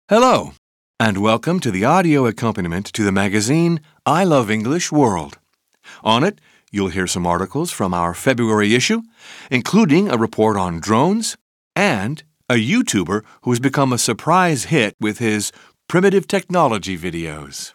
Hello, and welcome to the audio accompaniment to the magazine I Love English World. On it, you'll hear some articles from our February issue, including a report on drones and a YouTuber who has become a surprise hit with his primitive technology videos.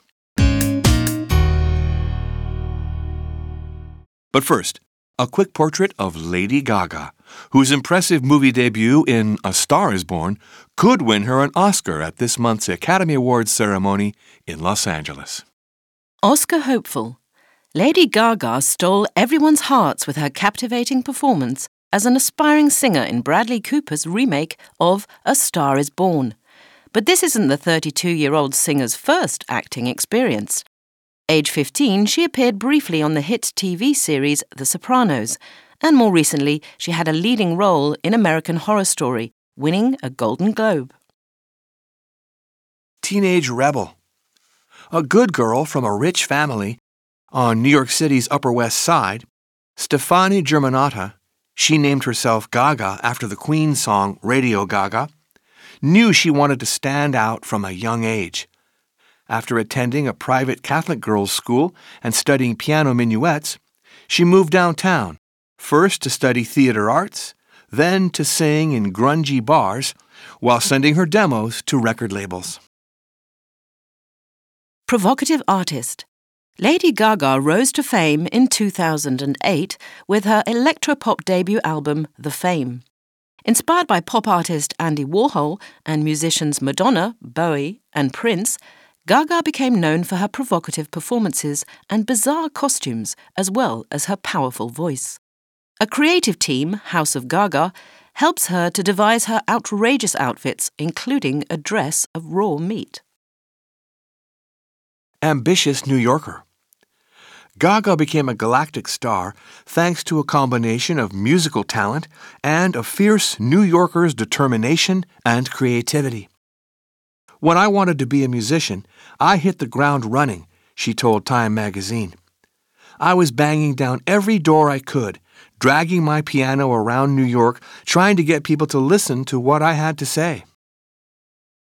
But first, a quick portrait of Lady Gaga, whose impressive movie debut in A Star is Born could win her an Oscar at this month's Academy Awards ceremony in Los Angeles. Oscar hopeful, Lady Gaga stole everyone's hearts with her captivating performance as an aspiring singer in Bradley Cooper's remake of A Star is Born. But this isn't the 32-year-old singer's first acting experience. Age 15, she appeared briefly on the hit TV series The Sopranos, and more recently, she had a leading role in American Horror Story, winning a Golden Globe. Teenage rebel. A good girl from a rich family on New York City's Upper West Side, Stefani Germanotta, she named herself Gaga after the Queen song Radio Gaga, knew she wanted to stand out from a young age. After attending a private Catholic girls' school and studying piano minuets, she moved downtown, first to study theater arts, then to sing in grungy bars, while sending her demos to record labels. Provocative artist. Lady Gaga rose to fame in 2008 with her electropop debut album, The Fame. Inspired by pop artist Andy Warhol and musicians Madonna, Bowie, and Prince, Gaga became known for her provocative performances and bizarre costumes, as well as her powerful voice. A creative team, House of Gaga, helps her to devise her outrageous outfits, including a dress of raw meat. Ambitious New Yorker. Gaga became a galactic star thanks to a combination of musical talent and a fierce New Yorker's determination and creativity. When I wanted to be a musician, I hit the ground running, she told Time magazine. I was banging down every door I could, dragging my piano around New York, trying to get people to listen to what I had to say.